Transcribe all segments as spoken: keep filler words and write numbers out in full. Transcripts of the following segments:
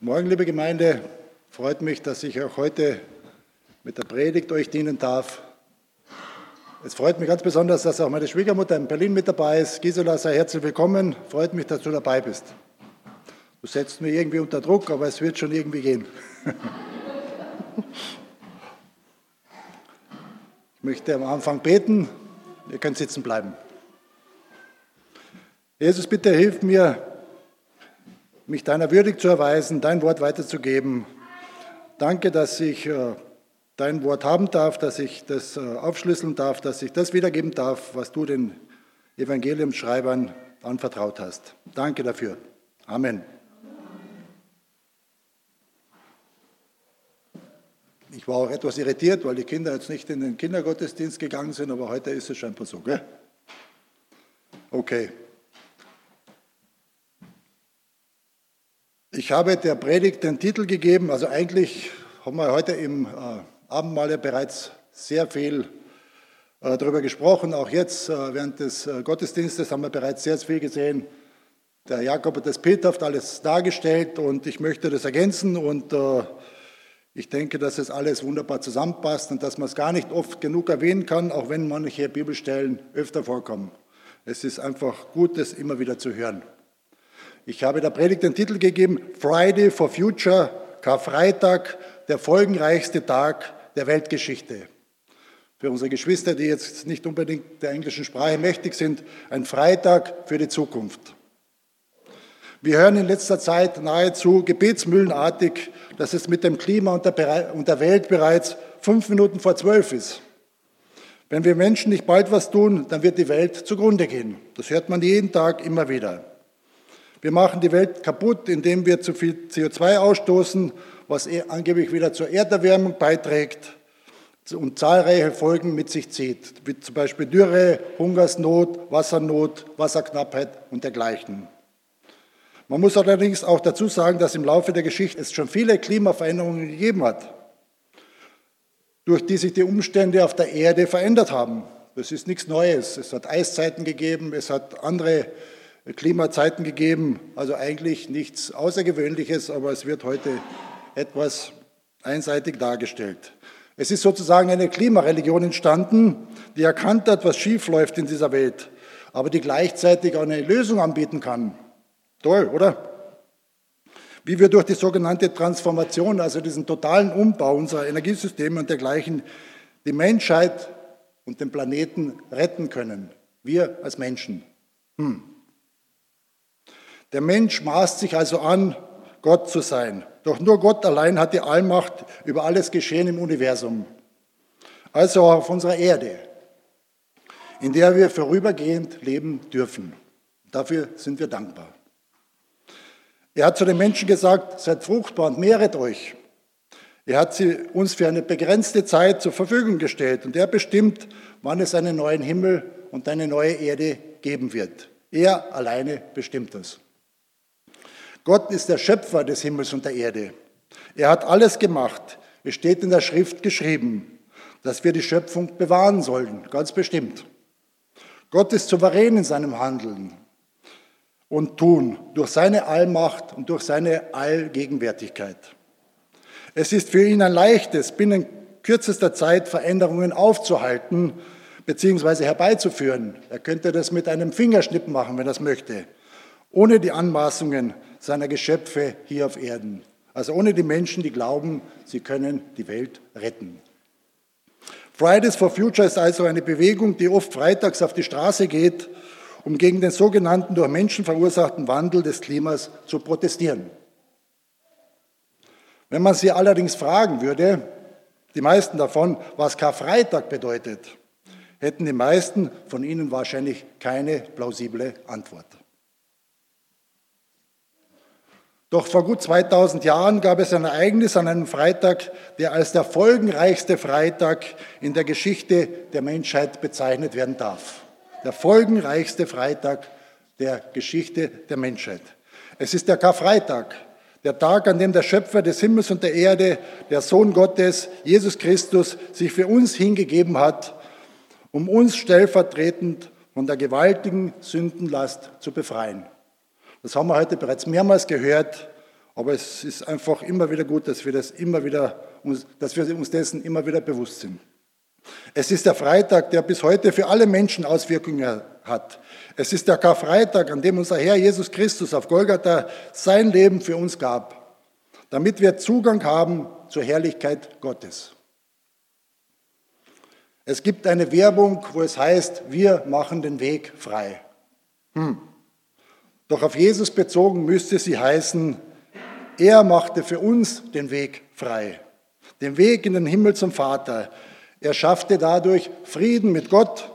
Morgen, liebe Gemeinde, freut mich, dass ich auch heute mit der Predigt euch dienen darf. Es freut mich ganz besonders, dass auch meine Schwiegermutter in Berlin mit dabei ist. Gisela, sei herzlich willkommen. Freut mich, dass du dabei bist. Du setzt mich irgendwie unter Druck, aber es wird schon irgendwie gehen. Ich möchte am Anfang beten. Ihr könnt sitzen bleiben. Jesus, bitte hilf mir, mich deiner würdig zu erweisen, dein Wort weiterzugeben. Danke, dass ich äh, dein Wort haben darf, dass ich das äh, aufschlüsseln darf, dass ich das wiedergeben darf, was du den Evangeliumsschreibern anvertraut hast. Danke dafür. Amen. Ich war auch etwas irritiert, weil die Kinder jetzt nicht in den Kindergottesdienst gegangen sind, aber heute ist es scheinbar so, gell? Okay. Ich habe der Predigt den Titel gegeben, also eigentlich haben wir heute im äh, Abendmahl ja bereits sehr viel äh, darüber gesprochen, auch jetzt äh, während des äh, Gottesdienstes haben wir bereits sehr viel gesehen. Der Jakob hat das bildhaft alles dargestellt und ich möchte das ergänzen und äh, ich denke, dass es alles wunderbar zusammenpasst und dass man es gar nicht oft genug erwähnen kann, auch wenn manche Bibelstellen öfter vorkommen. Es ist einfach gut, das immer wieder zu hören. Ich habe der Predigt den Titel gegeben, Friday for Future, Karfreitag, der folgenreichste Tag der Weltgeschichte. Für unsere Geschwister, die jetzt nicht unbedingt der englischen Sprache mächtig sind, ein Freitag für die Zukunft. Wir hören in letzter Zeit nahezu gebetsmühlenartig, dass es mit dem Klima und der Welt bereits fünf Minuten vor zwölf ist. Wenn wir Menschen nicht bald was tun, dann wird die Welt zugrunde gehen. Das hört man jeden Tag immer wieder. Wir machen die Welt kaputt, indem wir zu viel C O zwei ausstoßen, was angeblich wieder zur Erderwärmung beiträgt und zahlreiche Folgen mit sich zieht, wie zum Beispiel Dürre, Hungersnot, Wassernot, Wasserknappheit und dergleichen. Man muss allerdings auch dazu sagen, dass im Laufe der Geschichte es schon viele Klimaveränderungen gegeben hat, durch die sich die Umstände auf der Erde verändert haben. Das ist nichts Neues. Es hat Eiszeiten gegeben, es hat andere Klimazeiten gegeben, also eigentlich nichts Außergewöhnliches, aber es wird heute etwas einseitig dargestellt. Es ist sozusagen eine Klimareligion entstanden, die erkannt hat, was schief läuft in dieser Welt, aber die gleichzeitig auch eine Lösung anbieten kann. Toll, oder? Wie wir durch die sogenannte Transformation, also diesen totalen Umbau unserer Energiesysteme und dergleichen, die Menschheit und den Planeten retten können. Wir als Menschen. Hm. Der Mensch maßt sich also an, Gott zu sein. Doch nur Gott allein hat die Allmacht über alles Geschehen im Universum. Also auch auf unserer Erde, in der wir vorübergehend leben dürfen. Dafür sind wir dankbar. Er hat zu den Menschen gesagt, seid fruchtbar und mehret euch. Er hat sie uns für eine begrenzte Zeit zur Verfügung gestellt und er bestimmt, wann es einen neuen Himmel und eine neue Erde geben wird. Er alleine bestimmt das. Gott ist der Schöpfer des Himmels und der Erde. Er hat alles gemacht. Es steht in der Schrift geschrieben, dass wir die Schöpfung bewahren sollen, ganz bestimmt. Gott ist souverän in seinem Handeln und Tun, durch seine Allmacht und durch seine Allgegenwärtigkeit. Es ist für ihn ein leichtes, binnen kürzester Zeit Veränderungen aufzuhalten bzw. herbeizuführen. Er könnte das mit einem Fingerschnipp machen, wenn er es möchte, ohne die Anmaßungen seiner Geschöpfe hier auf Erden. Also ohne die Menschen, die glauben, sie können die Welt retten. Fridays for Future ist also eine Bewegung, die oft freitags auf die Straße geht, um gegen den sogenannten durch Menschen verursachten Wandel des Klimas zu protestieren. Wenn man sie allerdings fragen würde, die meisten davon, was Karfreitag bedeutet, hätten die meisten von ihnen wahrscheinlich keine plausible Antwort. Doch vor gut zweitausend Jahren gab es ein Ereignis an einem Freitag, der als der folgenreichste Freitag in der Geschichte der Menschheit bezeichnet werden darf. Der folgenreichste Freitag der Geschichte der Menschheit. Es ist der Karfreitag, der Tag, an dem der Schöpfer des Himmels und der Erde, der Sohn Gottes, Jesus Christus, sich für uns hingegeben hat, um uns stellvertretend von der gewaltigen Sündenlast zu befreien. Das haben wir heute bereits mehrmals gehört Aber es ist einfach immer wieder gut, dass wir, das immer wieder, dass wir uns dessen immer wieder bewusst sind. Es ist der Freitag, der bis heute für alle Menschen Auswirkungen hat. Es ist der Karfreitag, an dem unser Herr Jesus Christus auf Golgatha sein Leben für uns gab, damit wir Zugang haben zur Herrlichkeit Gottes. Es gibt eine Werbung, wo es heißt, wir machen den Weg frei. Hm. Doch auf Jesus bezogen müsste sie heißen, er machte für uns den Weg frei, den Weg in den Himmel zum Vater. Er schaffte dadurch Frieden mit Gott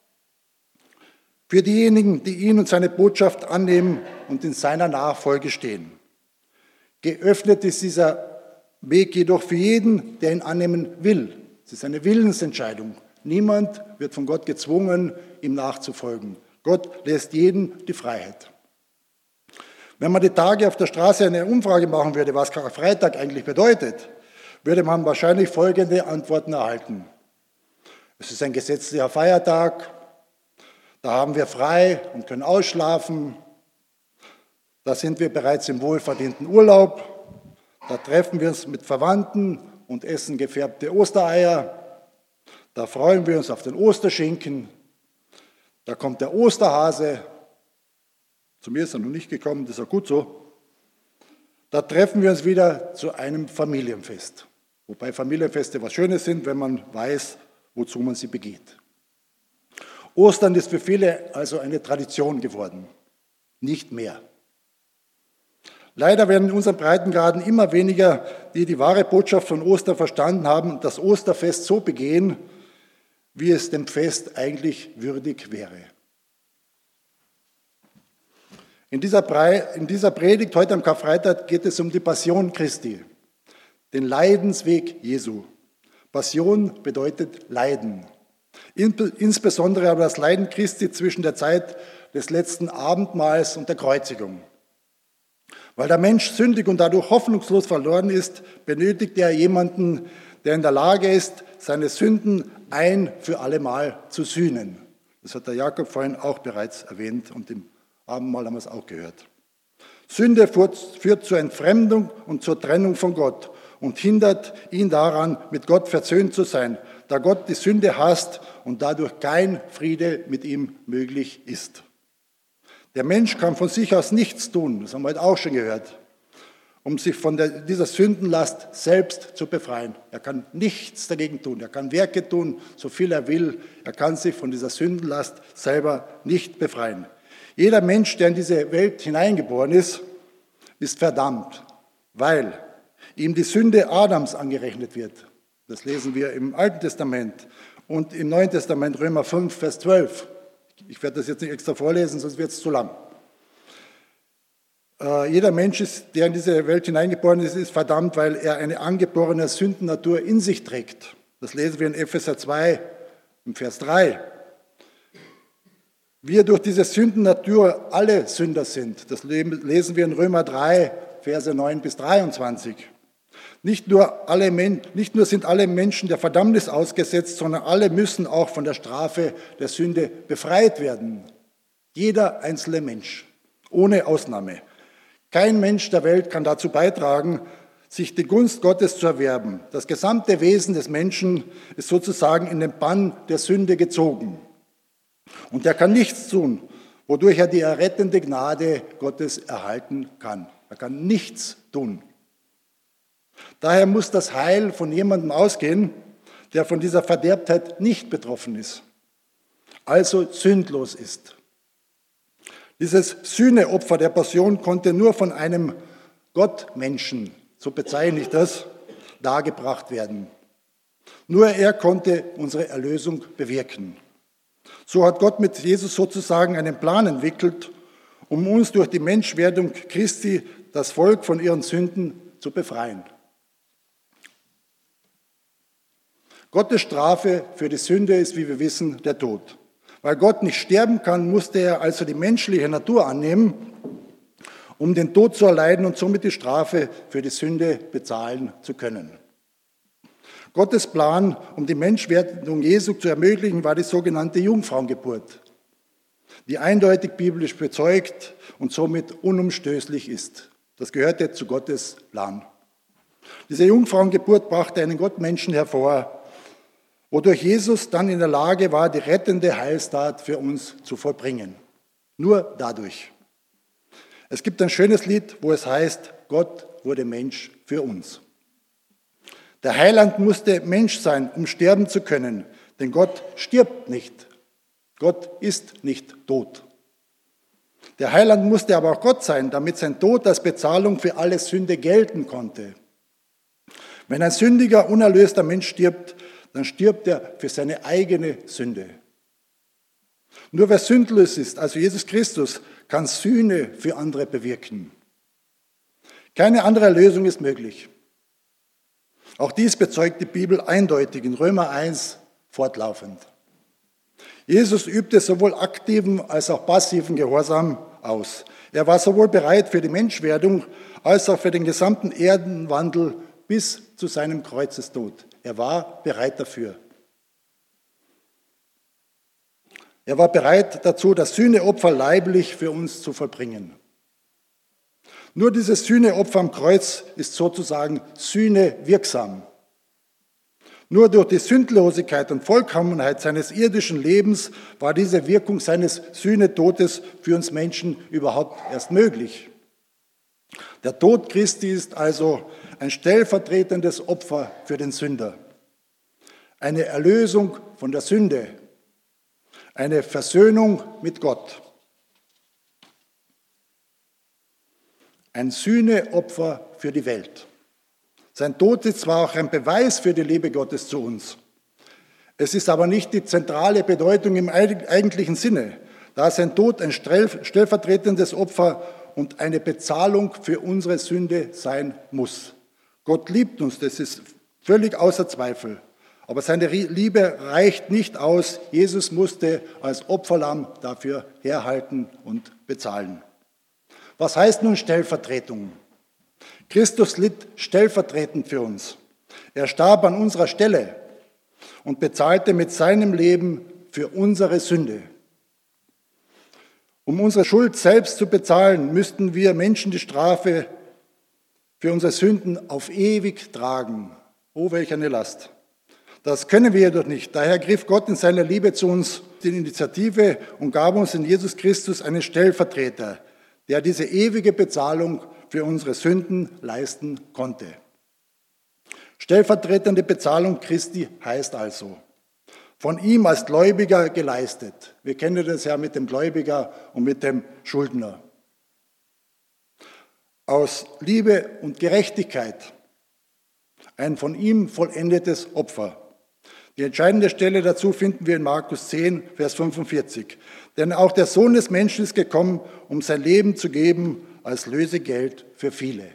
für diejenigen, die ihn und seine Botschaft annehmen und in seiner Nachfolge stehen. Geöffnet ist dieser Weg jedoch für jeden, der ihn annehmen will. Es ist eine Willensentscheidung. Niemand wird von Gott gezwungen, ihm nachzufolgen. Gott lässt jeden die Freiheit. Wenn man die Tage auf der Straße eine Umfrage machen würde, was Karfreitag eigentlich bedeutet, würde man wahrscheinlich folgende Antworten erhalten. Es ist ein gesetzlicher Feiertag, da haben wir frei und können ausschlafen, da sind wir bereits im wohlverdienten Urlaub, da treffen wir uns mit Verwandten und essen gefärbte Ostereier, da freuen wir uns auf den Osterschinken, da kommt der Osterhase, zu mir ist er noch nicht gekommen, das ist auch gut so, da treffen wir uns wieder zu einem Familienfest, wobei Familienfeste was Schönes sind, wenn man weiß, wozu man sie begeht. Ostern ist für viele also eine Tradition geworden, nicht mehr. Leider werden in unseren Breitengraden immer weniger, die die wahre Botschaft von Ostern verstanden haben und das Osterfest so begehen, wie es dem Fest eigentlich würdig wäre. In dieser, Bre- in dieser Predigt heute am Karfreitag geht es um die Passion Christi, den Leidensweg Jesu. Passion bedeutet Leiden. Insbesondere aber das Leiden Christi zwischen der Zeit des letzten Abendmahls und der Kreuzigung. Weil der Mensch sündig und dadurch hoffnungslos verloren ist, benötigt er jemanden, der in der Lage ist, seine Sünden ein für allemal zu sühnen. Das hat der Jakob vorhin auch bereits erwähnt und im Abendmahl haben wir es auch gehört. Sünde führt zur Entfremdung und zur Trennung von Gott und hindert ihn daran, mit Gott versöhnt zu sein, da Gott die Sünde hasst und dadurch kein Friede mit ihm möglich ist. Der Mensch kann von sich aus nichts tun, das haben wir heute auch schon gehört, um sich von der, dieser Sündenlast selbst zu befreien. Er kann nichts dagegen tun, er kann Werke tun, so viel er will, er kann sich von dieser Sündenlast selber nicht befreien. Jeder Mensch, der in diese Welt hineingeboren ist, ist verdammt, weil ihm die Sünde Adams angerechnet wird. Das lesen wir im Alten Testament und im Neuen Testament, Römer fünf, Vers zwölf. Ich werde das jetzt nicht extra vorlesen, sonst wird es zu lang. Äh, jeder Mensch, ist, der in diese Welt hineingeboren ist, ist verdammt, weil er eine angeborene Sündennatur in sich trägt. Das lesen wir in Epheser zwei, im Vers drei. Wir durch diese Sündennatur alle Sünder sind. Das lesen wir in Römer drei, Verse neun bis dreiundzwanzig. Nicht nur, alle, nicht nur sind alle Menschen der Verdammnis ausgesetzt, sondern alle müssen auch von der Strafe der Sünde befreit werden. Jeder einzelne Mensch, ohne Ausnahme. Kein Mensch der Welt kann dazu beitragen, sich die Gunst Gottes zu erwerben. Das gesamte Wesen des Menschen ist sozusagen in den Bann der Sünde gezogen. Und er kann nichts tun, wodurch er die errettende Gnade Gottes erhalten kann. Er kann nichts tun. Daher muss das Heil von jemandem ausgehen, der von dieser Verderbtheit nicht betroffen ist, also sündlos ist. Dieses Sühneopfer der Passion konnte nur von einem Gottmenschen, so bezeichne ich das, dargebracht werden. Nur er konnte unsere Erlösung bewirken. So hat Gott mit Jesus sozusagen einen Plan entwickelt, um uns durch die Menschwerdung Christi, das Volk, von ihren Sünden zu befreien. Gottes Strafe für die Sünde ist, wie wir wissen, der Tod. Weil Gott nicht sterben kann, musste er also die menschliche Natur annehmen, um den Tod zu erleiden und somit die Strafe für die Sünde bezahlen zu können. Gottes Plan, um die Menschwerdung Jesu zu ermöglichen, war die sogenannte Jungfrauengeburt, die eindeutig biblisch bezeugt und somit unumstößlich ist. Das gehörte zu Gottes Plan. Diese Jungfrauengeburt brachte einen Gottmenschen hervor, wodurch Jesus dann in der Lage war, die rettende Heilstat für uns zu vollbringen. Nur dadurch. Es gibt ein schönes Lied, wo es heißt, Gott wurde Mensch für uns. Der Heiland musste Mensch sein, um sterben zu können, denn Gott stirbt nicht. Gott ist nicht tot. Der Heiland musste aber auch Gott sein, damit sein Tod als Bezahlung für alle Sünde gelten konnte. Wenn ein sündiger, unerlöster Mensch stirbt, dann stirbt er für seine eigene Sünde. Nur wer sündlos ist, also Jesus Christus, kann Sühne für andere bewirken. Keine andere Lösung ist möglich. Auch dies bezeugt die Bibel eindeutig in Römer eins fortlaufend. Jesus übte sowohl aktiven als auch passiven Gehorsam aus. Er war sowohl bereit für die Menschwerdung als auch für den gesamten Erdenwandel bis zu seinem Kreuzestod. Er war bereit dafür. Er war bereit dazu, das Sühneopfer leiblich für uns zu vollbringen. Nur dieses Sühneopfer am Kreuz ist sozusagen sühnewirksam. Nur durch die Sündlosigkeit und Vollkommenheit seines irdischen Lebens war diese Wirkung seines Sühnetodes für uns Menschen überhaupt erst möglich. Der Tod Christi ist also ein stellvertretendes Opfer für den Sünder. Eine Erlösung von der Sünde. Eine Versöhnung mit Gott. Ein Sühneopfer für die Welt. Sein Tod ist zwar auch ein Beweis für die Liebe Gottes zu uns. Es ist aber nicht die zentrale Bedeutung im eigentlichen Sinne, da sein Tod ein stellvertretendes Opfer und eine Bezahlung für unsere Sünde sein muss. Gott liebt uns, das ist völlig außer Zweifel. Aber seine Liebe reicht nicht aus. Jesus musste als Opferlamm dafür herhalten und bezahlen. Was heißt nun Stellvertretung? Christus litt stellvertretend für uns. Er starb an unserer Stelle und bezahlte mit seinem Leben für unsere Sünde. Um unsere Schuld selbst zu bezahlen, müssten wir Menschen die Strafe für unsere Sünden auf ewig tragen. Oh, welch eine Last. Das können wir jedoch nicht. Daher griff Gott in seiner Liebe zu uns die Initiative und gab uns in Jesus Christus einen Stellvertreter, der diese ewige Bezahlung für unsere Sünden leisten konnte. Stellvertretende Bezahlung Christi heißt also, von ihm als Gläubiger geleistet. Wir kennen das ja mit dem Gläubiger und mit dem Schuldner. Aus Liebe und Gerechtigkeit ein von ihm vollendetes Opfer. Die entscheidende Stelle dazu finden wir in Markus zehn, Vers fünfundvierzig. Denn auch der Sohn des Menschen ist gekommen, um sein Leben zu geben als Lösegeld für viele.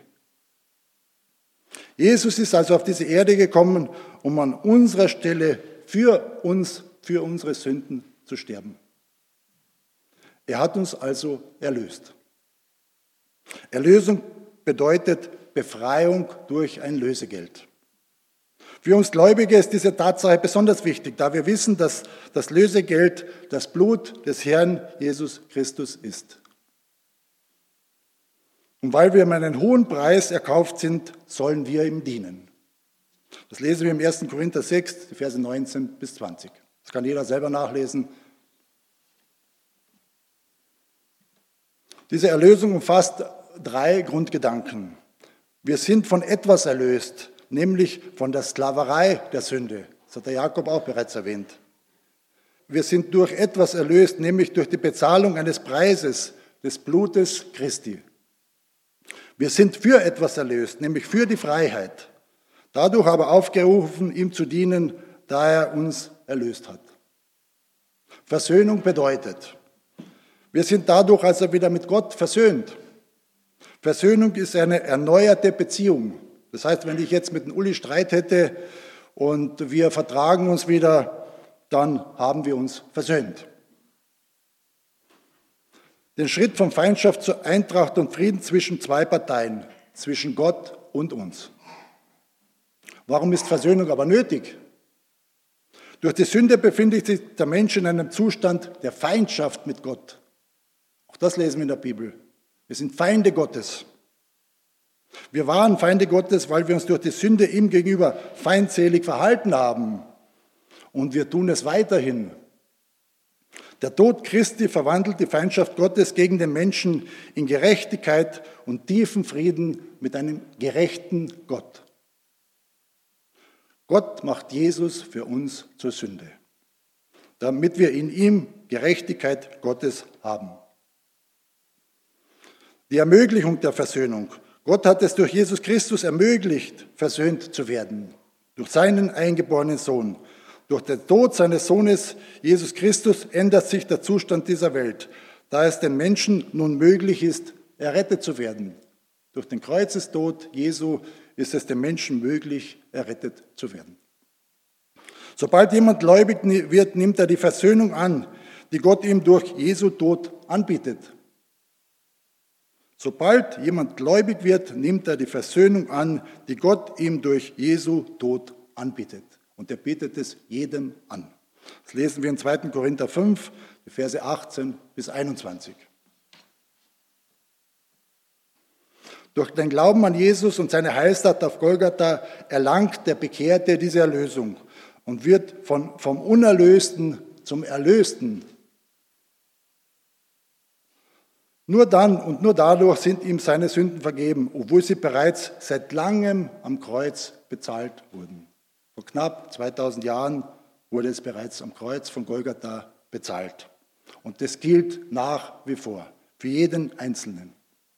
Jesus ist also auf diese Erde gekommen, um an unserer Stelle für uns, für unsere Sünden zu sterben. Er hat uns also erlöst. Erlösung bedeutet Befreiung durch ein Lösegeld. Für uns Gläubige ist diese Tatsache besonders wichtig, da wir wissen, dass das Lösegeld das Blut des Herrn Jesus Christus ist. Und weil wir um einen hohen Preis erkauft sind, sollen wir ihm dienen. Das lesen wir im ersten Korinther sechs, die Verse neunzehn bis zwanzig. Das kann jeder selber nachlesen. Diese Erlösung umfasst drei Grundgedanken. Wir sind von etwas erlöst, nämlich von der Sklaverei der Sünde. Das hat der Jakob auch bereits erwähnt. Wir sind durch etwas erlöst, nämlich durch die Bezahlung eines Preises, des Blutes Christi. Wir sind für etwas erlöst, nämlich für die Freiheit. Dadurch aber aufgerufen, ihm zu dienen, da er uns erlöst hat. Versöhnung bedeutet, wir sind dadurch also wieder mit Gott versöhnt. Versöhnung ist eine erneuerte Beziehung. Das heißt, wenn ich jetzt mit dem Uli Streit hätte und wir vertragen uns wieder, dann haben wir uns versöhnt. Den Schritt von Feindschaft zur Eintracht und Frieden zwischen zwei Parteien, zwischen Gott und uns. Warum ist Versöhnung aber nötig? Durch die Sünde befindet sich der Mensch in einem Zustand der Feindschaft mit Gott. Auch das lesen wir in der Bibel. Wir sind Feinde Gottes. Wir waren Feinde Gottes, weil wir uns durch die Sünde ihm gegenüber feindselig verhalten haben. Und wir tun es weiterhin. Der Tod Christi verwandelt die Feindschaft Gottes gegen den Menschen in Gerechtigkeit und tiefen Frieden mit einem gerechten Gott. Gott macht Jesus für uns zur Sünde, damit wir in ihm Gerechtigkeit Gottes haben. Die Ermöglichung der Versöhnung. Gott hat es durch Jesus Christus ermöglicht, versöhnt zu werden, durch seinen eingeborenen Sohn. Durch den Tod seines Sohnes Jesus Christus ändert sich der Zustand dieser Welt, da es den Menschen nun möglich ist, errettet zu werden. Durch den Kreuzestod Jesu ist es den Menschen möglich, errettet zu werden. Sobald jemand gläubig wird, nimmt er die Versöhnung an, die Gott ihm durch Jesu Tod anbietet. Sobald jemand gläubig wird, nimmt er die Versöhnung an, die Gott ihm durch Jesu Tod anbietet. Und er bietet es jedem an. Das lesen wir in zweiten Korinther fünf, die Verse achtzehn bis einundzwanzig. Durch den Glauben an Jesus und seine Heilstat auf Golgatha erlangt der Bekehrte diese Erlösung und wird von, vom Unerlösten zum Erlösten. Nur dann und nur dadurch sind ihm seine Sünden vergeben, obwohl sie bereits seit langem am Kreuz bezahlt wurden. Vor knapp zweitausend Jahren wurde es bereits am Kreuz von Golgatha bezahlt. Und das gilt nach wie vor, für jeden Einzelnen.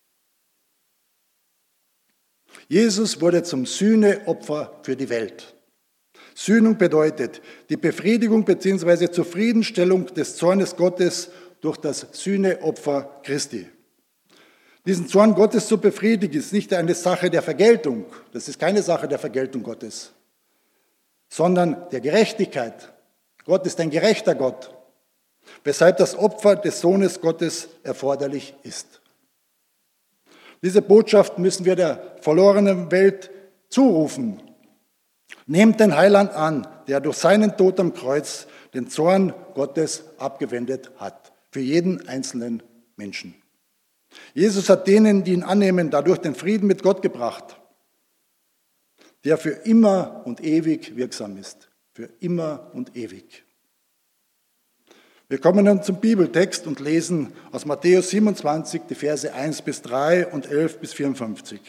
Jesus wurde zum Sühneopfer für die Welt. Sühnung bedeutet die Befriedigung bzw. Zufriedenstellung des Zornes Gottes durch das Sühneopfer Christi. Diesen Zorn Gottes zu befriedigen, ist nicht eine Sache der Vergeltung. Das ist keine Sache der Vergeltung Gottes, sondern der Gerechtigkeit. Gott ist ein gerechter Gott, weshalb das Opfer des Sohnes Gottes erforderlich ist. Diese Botschaft müssen wir der verlorenen Welt zurufen. Nehmt den Heiland an, der durch seinen Tod am Kreuz den Zorn Gottes abgewendet hat, für jeden einzelnen Menschen. Jesus hat denen, die ihn annehmen, dadurch den Frieden mit Gott gebracht, der für immer und ewig wirksam ist. Für immer und ewig. Wir kommen nun zum Bibeltext und lesen aus Matthäus siebenundzwanzig die Verse eins bis drei und elf bis vierundfünfzig.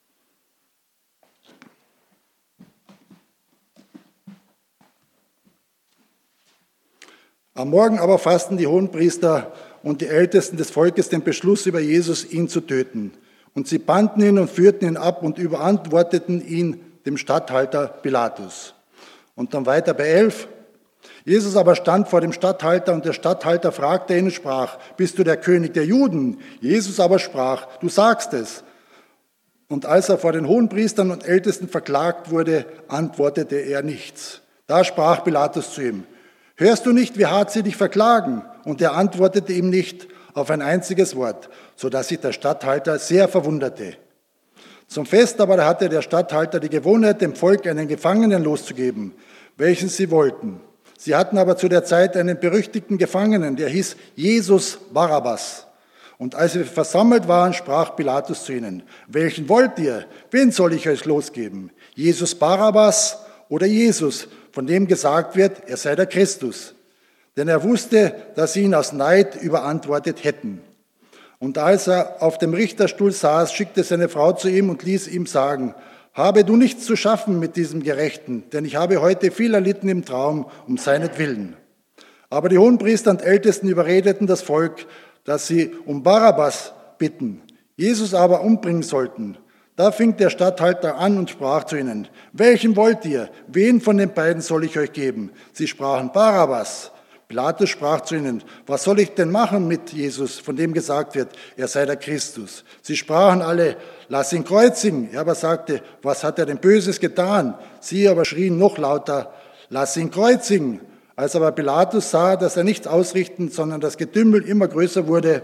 Am Morgen aber fassten die Hohenpriester und die Ältesten des Volkes den Beschluss über Jesus, ihn zu töten. Und sie banden ihn und führten ihn ab und überantworteten ihn dem Statthalter Pilatus. Und dann weiter bei elf. Jesus aber stand vor dem Statthalter und der Statthalter fragte ihn und sprach, bist du der König der Juden? Jesus aber sprach, du sagst es. Und als er vor den Hohenpriestern und Ältesten verklagt wurde, antwortete er nichts. Da sprach Pilatus zu ihm, hörst du nicht, wie hart sie dich verklagen? Und er antwortete ihm nicht auf ein einziges Wort, sodass sich der Statthalter sehr verwunderte. Zum Fest aber hatte der Statthalter die Gewohnheit, dem Volk einen Gefangenen loszugeben, welchen sie wollten. Sie hatten aber zu der Zeit einen berüchtigten Gefangenen, der hieß Jesus Barabbas. Und als sie versammelt waren, sprach Pilatus zu ihnen, welchen wollt ihr? Wen soll ich euch losgeben? Jesus Barabbas oder Jesus, von dem gesagt wird, er sei der Christus? Denn er wusste, dass sie ihn aus Neid überantwortet hätten. Und als er auf dem Richterstuhl saß, schickte seine Frau zu ihm und ließ ihm sagen, habe du nichts zu schaffen mit diesem Gerechten, denn ich habe heute viel erlitten im Traum um seinetwillen. Aber die Hohenpriester und Ältesten überredeten das Volk, dass sie um Barabbas bitten, Jesus aber umbringen sollten. Da fing der Statthalter an und sprach zu ihnen, welchen wollt ihr? Wen von den beiden soll ich euch geben? Sie sprachen Barabbas. Pilatus sprach zu ihnen, was soll ich denn machen mit Jesus, von dem gesagt wird, er sei der Christus? Sie sprachen alle, lass ihn kreuzigen. Er aber sagte, was hat er denn Böses getan? Sie aber schrien noch lauter, lass ihn kreuzigen. Als aber Pilatus sah, dass er nichts ausrichten, sondern das Getümmel immer größer wurde,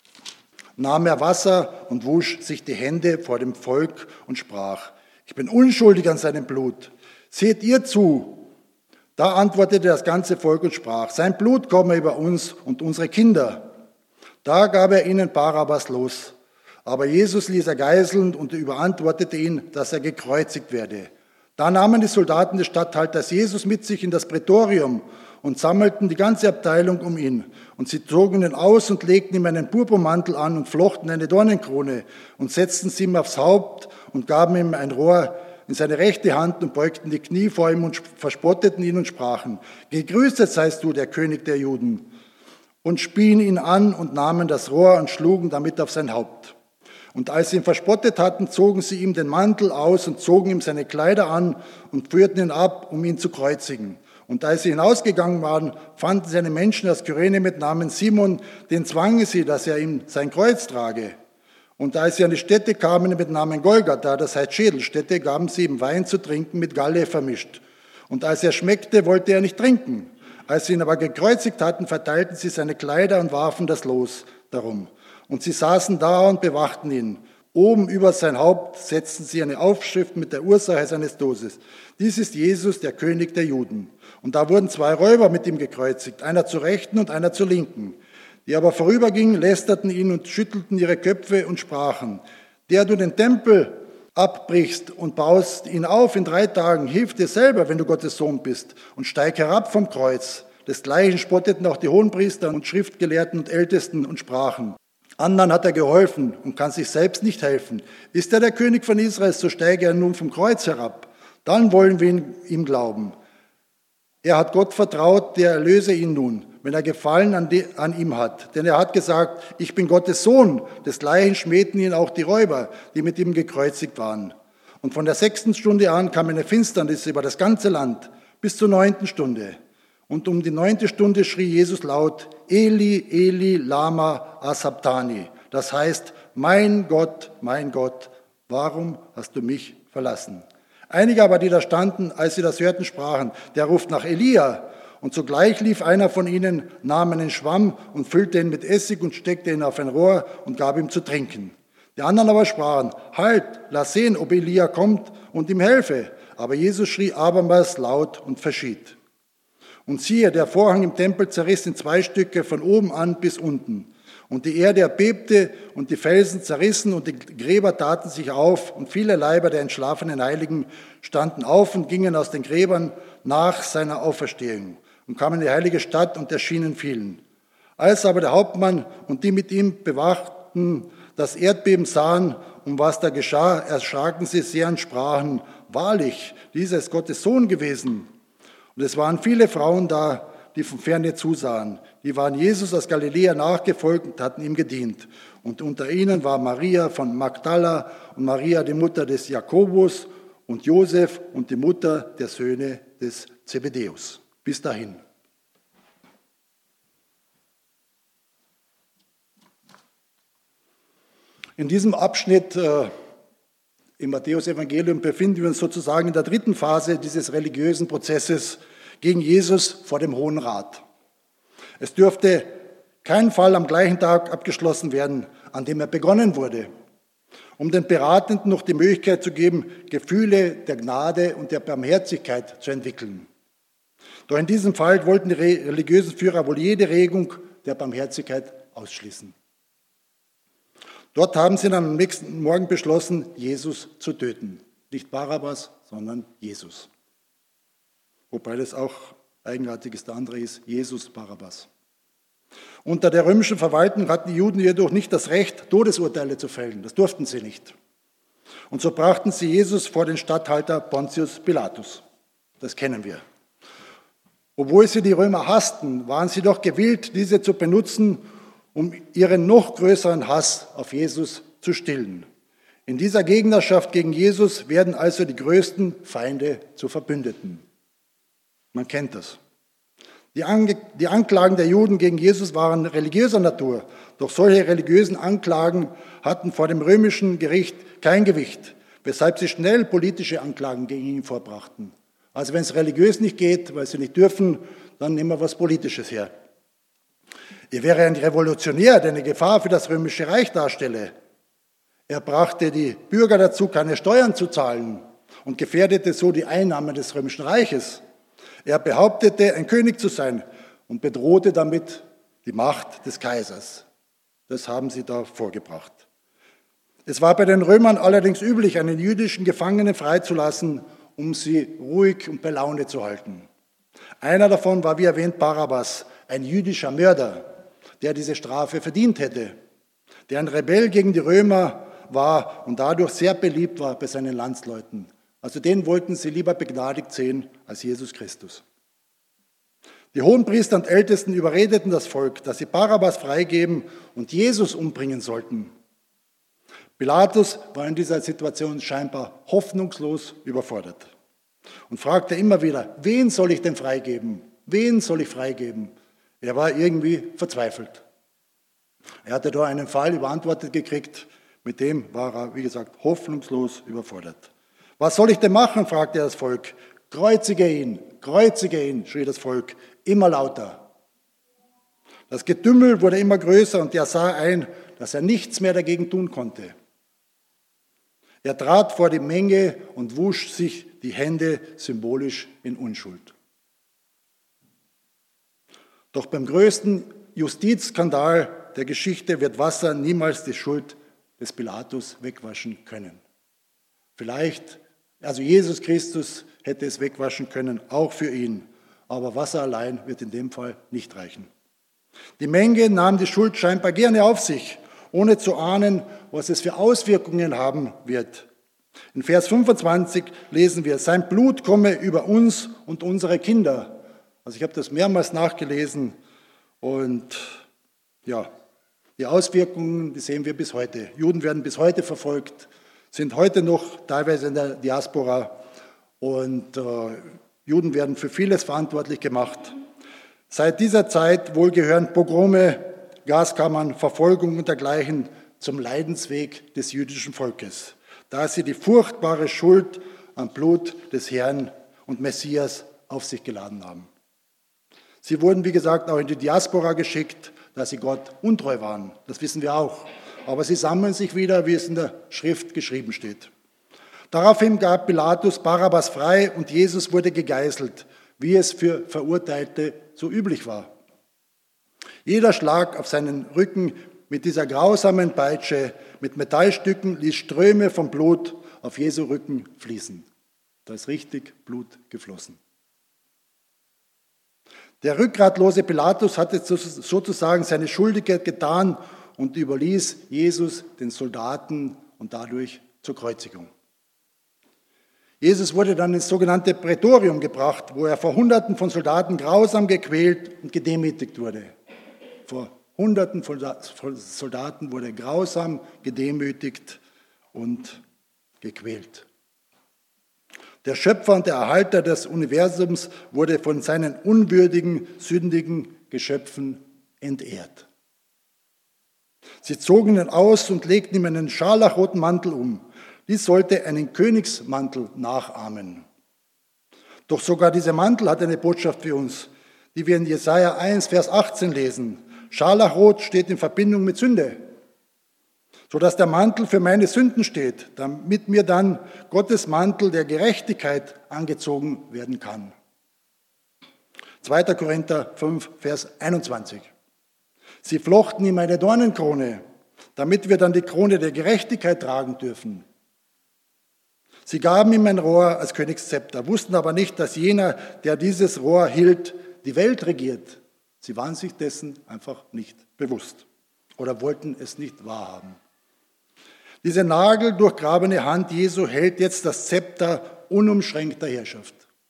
nahm er Wasser und wusch sich die Hände vor dem Volk und sprach, ich bin unschuldig an seinem Blut. Seht ihr zu. Da antwortete das ganze Volk und sprach, sein Blut komme über uns und unsere Kinder. Da gab er ihnen Barabbas los. Aber Jesus ließ er geißeln und überantwortete ihn, dass er gekreuzigt werde. Da nahmen die Soldaten des Statthalters Jesus mit sich in das Prätorium und sammelten die ganze Abteilung um ihn. Und sie zogen ihn aus und legten ihm einen Purpurmantel an und flochten eine Dornenkrone und setzten sie ihm aufs Haupt und gaben ihm ein Rohr in seine rechte Hand und beugten die Knie vor ihm und verspotteten ihn und sprachen: Gegrüßet seist du, der König der Juden. Und spien ihn an und nahmen das Rohr und schlugen damit auf sein Haupt. Und als sie ihn verspottet hatten, zogen sie ihm den Mantel aus und zogen ihm seine Kleider an und führten ihn ab, um ihn zu kreuzigen. Und als sie hinausgegangen waren, fanden sie einen Menschen aus Kyrene mit Namen Simon, den zwangen sie, dass er ihm sein Kreuz trage. Und als sie an die Stätte kamen mit Namen Golgatha, das heißt Schädelstätte, gaben sie ihm Wein zu trinken mit Galle vermischt. Und als er schmeckte, wollte er nicht trinken. Als sie ihn aber gekreuzigt hatten, verteilten sie seine Kleider und warfen das Los darum. Und sie saßen da und bewachten ihn. Oben über sein Haupt setzten sie eine Aufschrift mit der Ursache seines Todes. Dies ist Jesus, der König der Juden. Und da wurden zwei Räuber mit ihm gekreuzigt, einer zur Rechten und einer zur Linken. Die aber vorübergingen, lästerten ihn und schüttelten ihre Köpfe und sprachen: Der du den Tempel abbrichst und baust ihn auf in drei Tagen, hilf dir selber, wenn du Gottes Sohn bist, und steig herab vom Kreuz. Desgleichen spotteten auch die Hohenpriester und Schriftgelehrten und Ältesten und sprachen: Anderen hat er geholfen und kann sich selbst nicht helfen. Ist er der König von Israel, so steige er nun vom Kreuz herab. Dann wollen wir ihm glauben. Er hat Gott vertraut, der erlöse ihn nun, wenn er Gefallen an, die, an ihm hat. Denn er hat gesagt: Ich bin Gottes Sohn. Desgleichen schmähten ihn auch die Räuber, die mit ihm gekreuzigt waren. Und von der sechsten Stunde an kam eine Finsternis über das ganze Land bis zur neunten Stunde. Und um die neunte Stunde schrie Jesus laut: Eli, Eli, lama asabtani. Das heißt: Mein Gott, mein Gott, warum hast du mich verlassen? Einige aber, die da standen, als sie das hörten, sprachen: Der ruft nach Elia. Und sogleich lief einer von ihnen, nahm einen Schwamm und füllte ihn mit Essig und steckte ihn auf ein Rohr und gab ihm zu trinken. Die anderen aber sprachen: Halt, lass sehen, ob Elia kommt und ihm helfe. Aber Jesus schrie abermals laut und verschied. Und siehe, der Vorhang im Tempel zerriss in zwei Stücke von oben an bis unten. Und die Erde erbebte und die Felsen zerrissen und die Gräber taten sich auf und viele Leiber der entschlafenen Heiligen standen auf und gingen aus den Gräbern nach seiner Auferstehung und kamen in die heilige Stadt und erschienen vielen. Als aber der Hauptmann und die mit ihm bewachten das Erdbeben sahen, um was da geschah, erschraken sie sehr und sprachen: Wahrlich, dieser ist Gottes Sohn gewesen. Und es waren viele Frauen da, die von ferne zusahen. Die waren Jesus aus Galiläa nachgefolgt und hatten ihm gedient. Und unter ihnen war Maria von Magdala und Maria, die Mutter des Jakobus, und Josef und die Mutter der Söhne des Zebedäus. Bis dahin. In diesem Abschnitt äh, im Matthäus-Evangelium befinden wir uns sozusagen in der dritten Phase dieses religiösen Prozesses gegen Jesus vor dem Hohen Rat. Es dürfte kein Fall am gleichen Tag abgeschlossen werden, an dem er begonnen wurde, um den Beratenden noch die Möglichkeit zu geben, Gefühle der Gnade und der Barmherzigkeit zu entwickeln. Doch in diesem Fall wollten die religiösen Führer wohl jede Regung der Barmherzigkeit ausschließen. Dort haben sie dann am nächsten Morgen beschlossen, Jesus zu töten. Nicht Barabbas, sondern Jesus. Wobei das auch eigenartig ist, der andere ist Jesus Barabbas. Unter der römischen Verwaltung hatten die Juden jedoch nicht das Recht, Todesurteile zu fällen. Das durften sie nicht. Und so brachten sie Jesus vor den Statthalter Pontius Pilatus. Das kennen wir. Obwohl sie die Römer hassten, waren sie doch gewillt, diese zu benutzen, um ihren noch größeren Hass auf Jesus zu stillen. In dieser Gegnerschaft gegen Jesus werden also die größten Feinde zu Verbündeten. Man kennt das. Die, Ange- die Anklagen der Juden gegen Jesus waren religiöser Natur, doch solche religiösen Anklagen hatten vor dem römischen Gericht kein Gewicht, weshalb sie schnell politische Anklagen gegen ihn vorbrachten. Also wenn es religiös nicht geht, weil sie nicht dürfen, dann nehmen wir was Politisches her. Er wäre ein Revolutionär, der eine Gefahr für das römische Reich darstelle. Er brachte die Bürger dazu, keine Steuern zu zahlen und gefährdete so die Einnahmen des römischen Reiches. Er behauptete, ein König zu sein und bedrohte damit die Macht des Kaisers. Das haben sie da vorgebracht. Es war bei den Römern allerdings üblich, einen jüdischen Gefangenen freizulassen, um sie ruhig und bei Laune zu halten. Einer davon war, wie erwähnt, Barabbas, ein jüdischer Mörder, der diese Strafe verdient hätte, der ein Rebell gegen die Römer war und dadurch sehr beliebt war bei seinen Landsleuten. Also den wollten sie lieber begnadigt sehen als Jesus Christus. Die Hohenpriester und Ältesten überredeten das Volk, dass sie Barabbas freigeben und Jesus umbringen sollten. Pilatus war in dieser Situation scheinbar hoffnungslos überfordert und fragte immer wieder, wen soll ich denn freigeben? Wen soll ich freigeben? Er war irgendwie verzweifelt. Er hatte da einen Fall überantwortet gekriegt, mit dem war er, wie gesagt, hoffnungslos überfordert. Was soll ich denn machen? Fragte er das Volk. Kreuzige ihn, kreuzige ihn, schrie das Volk, immer lauter. Das Getümmel wurde immer größer und er sah ein, dass er nichts mehr dagegen tun konnte. Er trat vor die Menge und wusch sich die Hände symbolisch in Unschuld. Doch beim größten Justizskandal der Geschichte wird Wasser niemals die Schuld des Pilatus wegwaschen können. Vielleicht, also Jesus Christus hätte es wegwaschen können, auch für ihn, aber Wasser allein wird in dem Fall nicht reichen. Die Menge nahm die Schuld scheinbar gerne auf sich, ohne zu ahnen, was es für Auswirkungen haben wird. In Vers fünfundzwanzig lesen wir, sein Blut komme über uns und unsere Kinder. Also ich habe das mehrmals nachgelesen und ja, die Auswirkungen, die sehen wir bis heute. Juden werden bis heute verfolgt, sind heute noch teilweise in der Diaspora und äh, Juden werden für vieles verantwortlich gemacht. Seit dieser Zeit wohl gehören Pogrome, Gaskammern, Verfolgung und dergleichen zum Leidensweg des jüdischen Volkes, da sie die furchtbare Schuld am Blut des Herrn und Messias auf sich geladen haben. Sie wurden, wie gesagt, auch in die Diaspora geschickt, da sie Gott untreu waren. Das wissen wir auch. Aber sie sammeln sich wieder, wie es in der Schrift geschrieben steht. Daraufhin gab Pilatus Barabbas frei und Jesus wurde gegeißelt, wie es für Verurteilte so üblich war. Jeder Schlag auf seinen Rücken mit dieser grausamen Peitsche, mit Metallstücken, ließ Ströme von Blut auf Jesu Rücken fließen. Da ist richtig Blut geflossen. Der rückgratlose Pilatus hatte sozusagen seine Schuldigkeit getan und überließ Jesus den Soldaten und dadurch zur Kreuzigung. Jesus wurde dann ins sogenannte Prätorium gebracht, wo er vor Hunderten von Soldaten grausam gequält und gedemütigt wurde. Vor Hunderten von Soldaten wurde grausam gedemütigt und gequält. Der Schöpfer und der Erhalter des Universums wurde von seinen unwürdigen, sündigen Geschöpfen entehrt. Sie zogen ihn aus und legten ihm einen scharlachroten Mantel um. Dies sollte einen Königsmantel nachahmen. Doch sogar dieser Mantel hat eine Botschaft für uns, die wir in Jesaja eins, Vers achtzehn lesen. Scharlachrot steht in Verbindung mit Sünde, sodass der Mantel für meine Sünden steht, damit mir dann Gottes Mantel der Gerechtigkeit angezogen werden kann. zweiter Korinther fünf, Vers einundzwanzig. Sie flochten ihm eine Dornenkrone, damit wir dann die Krone der Gerechtigkeit tragen dürfen. Sie gaben ihm ein Rohr als Königszepter, wussten aber nicht, dass jener, der dieses Rohr hielt, die Welt regiert. Sie waren sich dessen einfach nicht bewusst oder wollten es nicht wahrhaben. Diese nageldurchgrabene Hand Jesu hält jetzt das Zepter unumschränkter Herrschaft.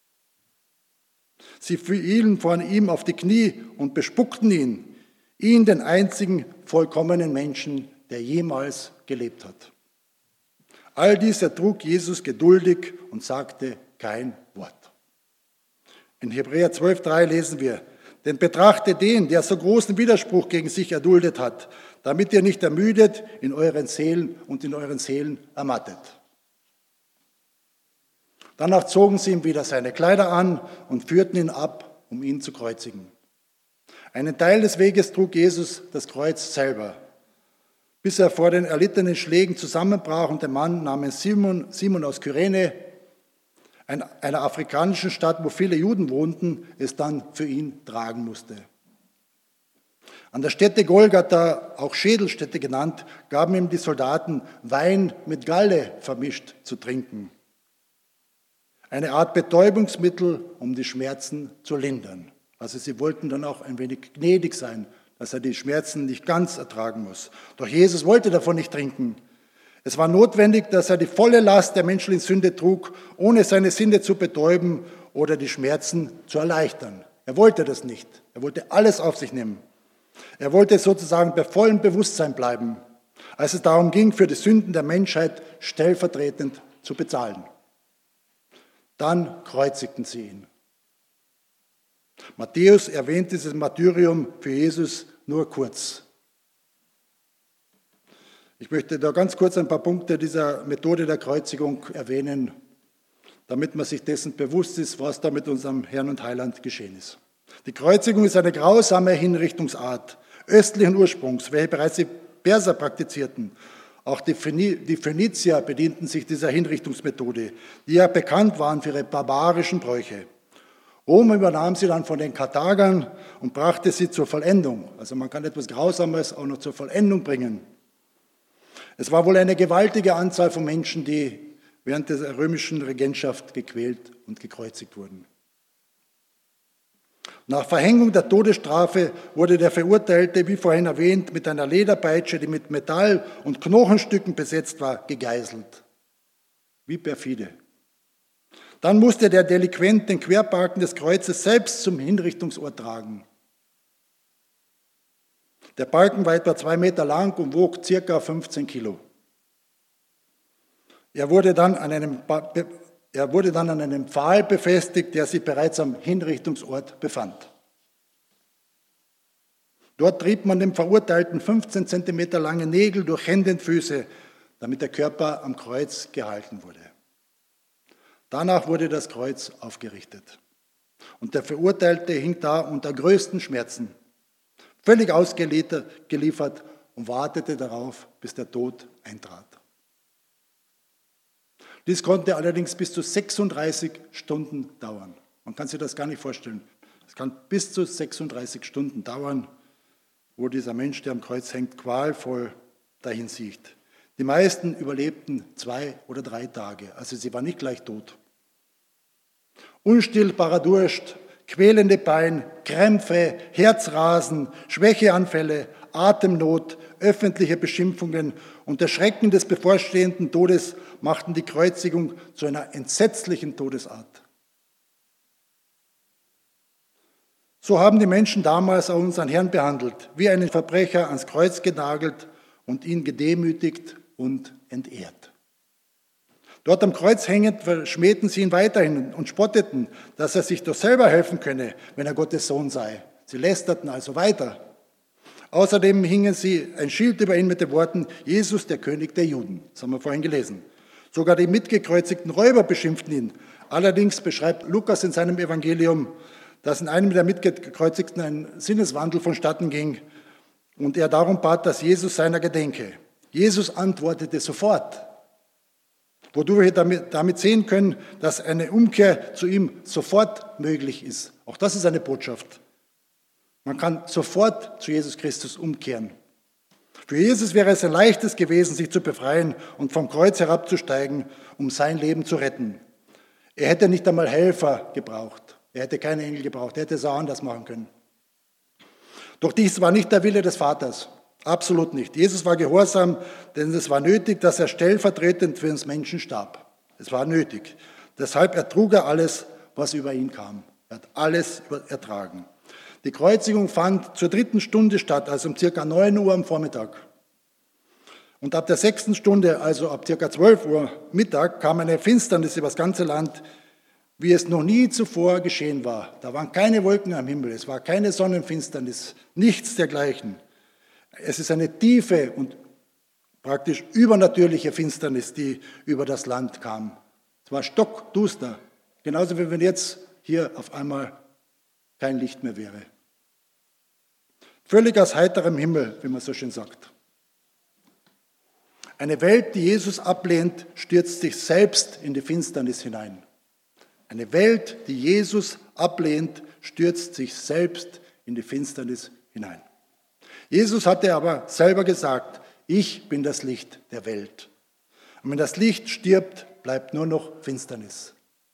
Sie fielen vor ihm auf die Knie und bespuckten ihn, ihn, den einzigen vollkommenen Menschen, der jemals gelebt hat. All dies ertrug Jesus geduldig und sagte kein Wort. In Hebräer zwölf, drei lesen wir, denn betrachtet den, der so großen Widerspruch gegen sich erduldet hat, damit ihr nicht ermüdet in euren Seelen und in euren Seelen ermattet. Danach zogen sie ihm wieder seine Kleider an und führten ihn ab, um ihn zu kreuzigen. Einen Teil des Weges trug Jesus das Kreuz selber, bis er vor den erlittenen Schlägen zusammenbrach und der Mann namens Simon, Simon aus Kyrene, einer afrikanischen Stadt, wo viele Juden wohnten, es dann für ihn tragen musste. An der Stätte Golgatha, auch Schädelstätte genannt, gaben ihm die Soldaten Wein mit Galle vermischt zu trinken. Eine Art Betäubungsmittel, um die Schmerzen zu lindern. Also sie wollten dann auch ein wenig gnädig sein, dass er die Schmerzen nicht ganz ertragen muss. Doch Jesus wollte davon nicht trinken. Es war notwendig, dass er die volle Last der menschlichen Sünde trug, ohne seine Sinne zu betäuben oder die Schmerzen zu erleichtern. Er wollte das nicht. Er wollte alles auf sich nehmen. Er wollte sozusagen bei vollem Bewusstsein bleiben, als es darum ging, für die Sünden der Menschheit stellvertretend zu bezahlen. Dann kreuzigten sie ihn. Matthäus erwähnt dieses Martyrium für Jesus nur kurz. Ich möchte da ganz kurz ein paar Punkte dieser Methode der Kreuzigung erwähnen, damit man sich dessen bewusst ist, was da mit unserem Herrn und Heiland geschehen ist. Die Kreuzigung ist eine grausame Hinrichtungsart östlichen Ursprungs, welche bereits die Perser praktizierten. Auch die Phönizier bedienten sich dieser Hinrichtungsmethode, die ja bekannt waren für ihre barbarischen Bräuche. Rom übernahm sie dann von den Karthagern und brachte sie zur Vollendung. Also man kann etwas Grausames auch noch zur Vollendung bringen. Es war wohl eine gewaltige Anzahl von Menschen, die während der römischen Regentschaft gequält und gekreuzigt wurden. Nach Verhängung der Todesstrafe wurde der Verurteilte, wie vorhin erwähnt, mit einer Lederpeitsche, die mit Metall- und Knochenstücken besetzt war, gegeißelt. Wie perfide. Dann musste der Delinquent den Querbalken des Kreuzes selbst zum Hinrichtungsort tragen. Der Balken war etwa zwei Meter lang und wog circa fünfzehn Kilo. Er wurde dann an einem, er wurde dann an einem Pfahl befestigt, der sich bereits am Hinrichtungsort befand. Dort trieb man dem Verurteilten fünfzehn Zentimeter lange Nägel durch Hände und Füße, damit der Körper am Kreuz gehalten wurde. Danach wurde das Kreuz aufgerichtet. Und der Verurteilte hing da unter größten Schmerzen, völlig ausgeliefert und wartete darauf, bis der Tod eintrat. Dies konnte allerdings bis zu sechsunddreißig Stunden dauern. Man kann sich das gar nicht vorstellen. Es kann bis zu sechsunddreißig Stunden dauern, wo dieser Mensch, der am Kreuz hängt, qualvoll dahin sieht. Die meisten überlebten zwei oder drei Tage, also sie waren nicht gleich tot. Unstillbarer Durst, quälende Pein, Krämpfe, Herzrasen, Schwächeanfälle, Atemnot, öffentliche Beschimpfungen und der Schrecken des bevorstehenden Todes machten die Kreuzigung zu einer entsetzlichen Todesart. So haben die Menschen damals auch unseren Herrn behandelt, wie einen Verbrecher ans Kreuz genagelt und ihn gedemütigt und entehrt. Dort am Kreuz hängend verschmähten sie ihn weiterhin und spotteten, dass er sich doch selber helfen könne, wenn er Gottes Sohn sei. Sie lästerten also weiter. Außerdem hingen sie ein Schild über ihn mit den Worten, Jesus, der König der Juden. Das haben wir vorhin gelesen. Sogar die mitgekreuzigten Räuber beschimpften ihn. Allerdings beschreibt Lukas in seinem Evangelium, dass in einem der Mitgekreuzigten ein Sinneswandel vonstatten ging und er darum bat, dass Jesus seiner gedenke. Jesus antwortete sofort, wodurch wir damit, damit sehen können, dass eine Umkehr zu ihm sofort möglich ist. Auch das ist eine Botschaft. Man kann sofort zu Jesus Christus umkehren. Für Jesus wäre es ein leichtes gewesen, sich zu befreien und vom Kreuz herabzusteigen, um sein Leben zu retten. Er hätte nicht einmal Helfer gebraucht. Er hätte keine Engel gebraucht. Er hätte es auch anders machen können. Doch dies war nicht der Wille des Vaters. Absolut nicht. Jesus war gehorsam, denn es war nötig, dass er stellvertretend für uns Menschen starb. Es war nötig. Deshalb ertrug er alles, was über ihn kam. Er hat alles ertragen. Die Kreuzigung fand zur dritten Stunde statt, also um circa neun Uhr am Vormittag. Und ab der sechsten Stunde, also ab circa zwölf Uhr Mittag, kam eine Finsternis über das ganze Land, wie es noch nie zuvor geschehen war. Da waren keine Wolken am Himmel, es war keine Sonnenfinsternis, nichts dergleichen. Es ist eine tiefe und praktisch übernatürliche Finsternis, die über das Land kam. Es war stockduster, genauso wie wenn jetzt hier auf einmal kein Licht mehr wäre. Völlig aus heiterem Himmel, wie man so schön sagt. Eine Welt, die Jesus ablehnt, stürzt sich selbst in die Finsternis hinein. Eine Welt, die Jesus ablehnt, stürzt sich selbst in die Finsternis hinein. Jesus hatte aber selber gesagt, ich bin das Licht der Welt. Und wenn das Licht stirbt, bleibt nur noch Finsternis.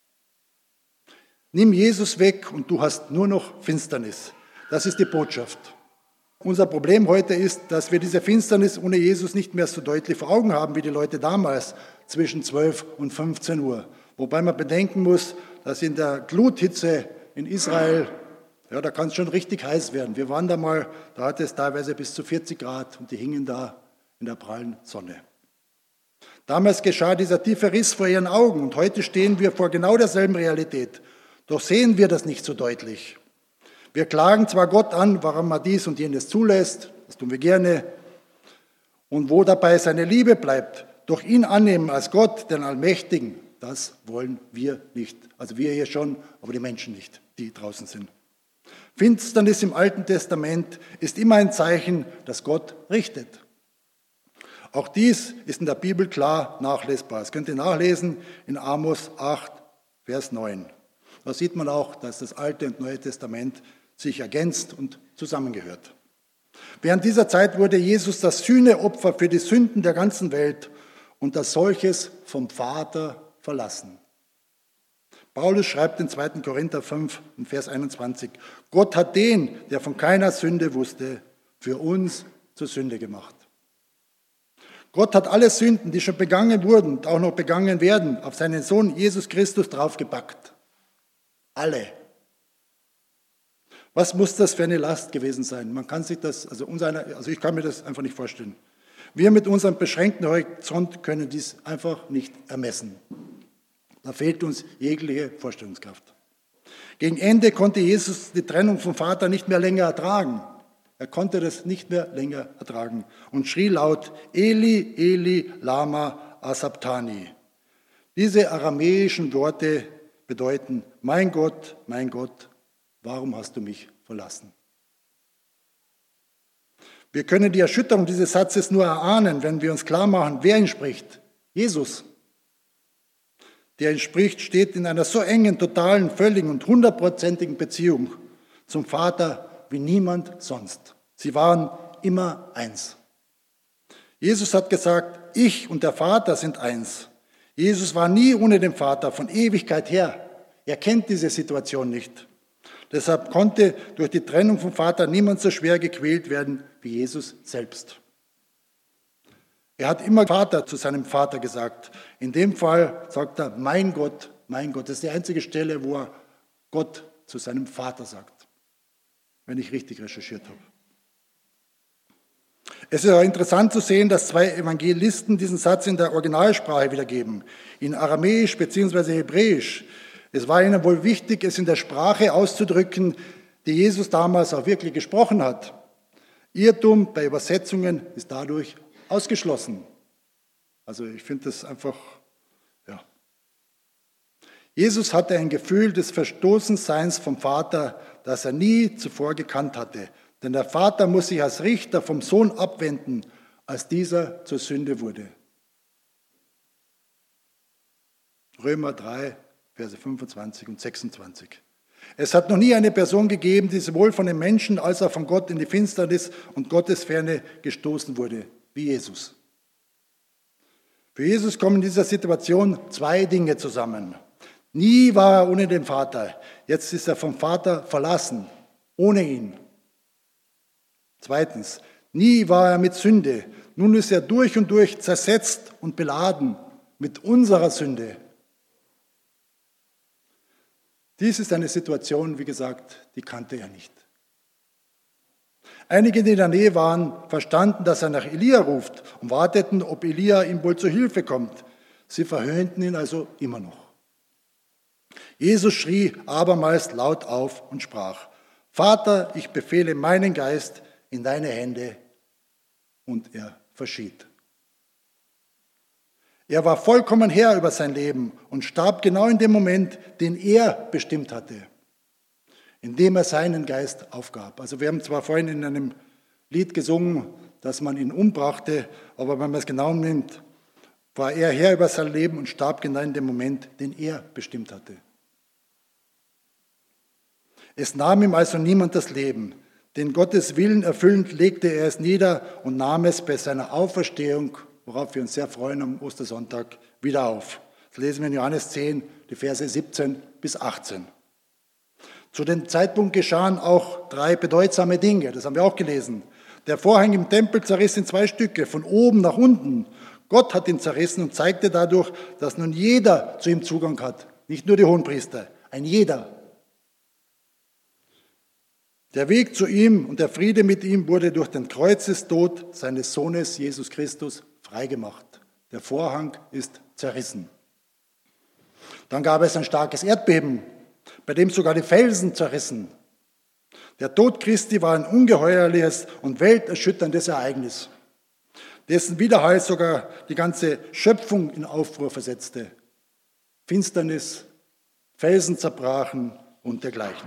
Nimm Jesus weg und du hast nur noch Finsternis. Das ist die Botschaft. Unser Problem heute ist, dass wir diese Finsternis ohne Jesus nicht mehr so deutlich vor Augen haben wie die Leute damals zwischen zwölf und fünfzehn Uhr. Wobei man bedenken muss, dass in der Gluthitze in Israel, ja, da kann es schon richtig heiß werden. Wir waren da mal, da hatte es teilweise bis zu vierzig Grad und die hingen da in der prallen Sonne. Damals geschah dieser tiefe Riss vor ihren Augen und heute stehen wir vor genau derselben Realität. Doch sehen wir das nicht so deutlich. Wir klagen zwar Gott an, warum er dies und jenes zulässt, das tun wir gerne, und wo dabei seine Liebe bleibt, doch ihn annehmen als Gott, den Allmächtigen, das wollen wir nicht. Also wir hier schon, aber die Menschen nicht, die draußen sind. Finsternis im Alten Testament ist immer ein Zeichen, dass Gott richtet. Auch dies ist in der Bibel klar nachlesbar. Das könnt ihr nachlesen in Amos acht, Vers neun. Da sieht man auch, dass das Alte und Neue Testament sich ergänzt und zusammengehört. Während dieser Zeit wurde Jesus das Sühneopfer für die Sünden der ganzen Welt und als solches vom Vater verlassen. Paulus schreibt in zweiten Korinther fünf, Vers einundzwanzig, Gott hat den, der von keiner Sünde wusste, für uns zur Sünde gemacht. Gott hat alle Sünden, die schon begangen wurden und auch noch begangen werden, auf seinen Sohn Jesus Christus draufgepackt. Alle. Was muss das für eine Last gewesen sein? Man kann sich das, also, unser, also ich kann mir das einfach nicht vorstellen. Wir mit unserem beschränkten Horizont können dies einfach nicht ermessen. Da fehlt uns jegliche Vorstellungskraft. Gegen Ende konnte Jesus die Trennung vom Vater nicht mehr länger ertragen. Er konnte das nicht mehr länger ertragen und schrie laut, Eli, Eli, lama asabtani. Diese aramäischen Worte bedeuten, mein Gott, mein Gott, warum hast du mich verlassen? Wir können die Erschütterung dieses Satzes nur erahnen, wenn wir uns klar machen, wer ihn spricht. Jesus. Der ihn spricht, steht in einer so engen, totalen, völligen und hundertprozentigen Beziehung zum Vater wie niemand sonst. Sie waren immer eins. Jesus hat gesagt, ich und der Vater sind eins. Jesus war nie ohne den Vater, von Ewigkeit her. Er kennt diese Situation nicht. Deshalb konnte durch die Trennung vom Vater niemand so schwer gequält werden wie Jesus selbst. Er hat immer Vater zu seinem Vater gesagt. In dem Fall sagt er, mein Gott, mein Gott. Das ist die einzige Stelle, wo er Gott zu seinem Vater sagt, wenn ich richtig recherchiert habe. Es ist auch interessant zu sehen, dass zwei Evangelisten diesen Satz in der Originalsprache wiedergeben, in Aramäisch bzw. Hebräisch. Es war ihnen wohl wichtig, es in der Sprache auszudrücken, die Jesus damals auch wirklich gesprochen hat. Irrtum bei Übersetzungen ist dadurch ausgeschlossen. Also ich finde das einfach, ja. Jesus hatte ein Gefühl des Verstoßenseins vom Vater, das er nie zuvor gekannt hatte. Denn der Vater muss sich als Richter vom Sohn abwenden, als dieser zur Sünde wurde. Römer drei, Verse fünfundzwanzig und sechsundzwanzig. Es hat noch nie eine Person gegeben, die sowohl von den Menschen als auch von Gott in die Finsternis und Gottesferne gestoßen wurde, wie Jesus. Für Jesus kommen in dieser Situation zwei Dinge zusammen. Nie war er ohne den Vater. Jetzt ist er vom Vater verlassen, ohne ihn. Zweitens, nie war er mit Sünde. Nun ist er durch und durch zersetzt und beladen mit unserer Sünde. Dies ist eine Situation, wie gesagt, die kannte er nicht. Einige, die in der Nähe waren, verstanden, dass er nach Elia ruft und warteten, ob Elia ihm wohl zur Hilfe kommt. Sie verhöhnten ihn also immer noch. Jesus schrie abermals laut auf und sprach, Vater, ich befehle meinen Geist in deine Hände, und er verschied. Er war vollkommen Herr über sein Leben und starb genau in dem Moment, den er bestimmt hatte, indem er seinen Geist aufgab. Also wir haben zwar vorhin in einem Lied gesungen, dass man ihn umbrachte, aber wenn man es genau nimmt, war er Herr über sein Leben und starb genau in dem Moment, den er bestimmt hatte. Es nahm ihm also niemand das Leben. Den Gottes Willen erfüllend legte er es nieder und nahm es bei seiner Auferstehung, worauf wir uns sehr freuen am Ostersonntag, wieder auf. Das lesen wir in Johannes zehn, die Verse siebzehn bis achtzehn. Zu dem Zeitpunkt geschahen auch drei bedeutsame Dinge, das haben wir auch gelesen. Der Vorhang im Tempel zerriss in zwei Stücke, von oben nach unten. Gott hat ihn zerrissen und zeigte dadurch, dass nun jeder zu ihm Zugang hat, nicht nur die Hohenpriester, ein jeder. Der Weg zu ihm und der Friede mit ihm wurde durch den Kreuzestod seines Sohnes Jesus Christus freigemacht. Der Vorhang ist zerrissen. Dann gab es ein starkes Erdbeben, bei dem sogar die Felsen zerrissen. Der Tod Christi war ein ungeheuerliches und welterschütterndes Ereignis, dessen Widerhall sogar die ganze Schöpfung in Aufruhr versetzte. Finsternis, Felsen zerbrachen und dergleichen.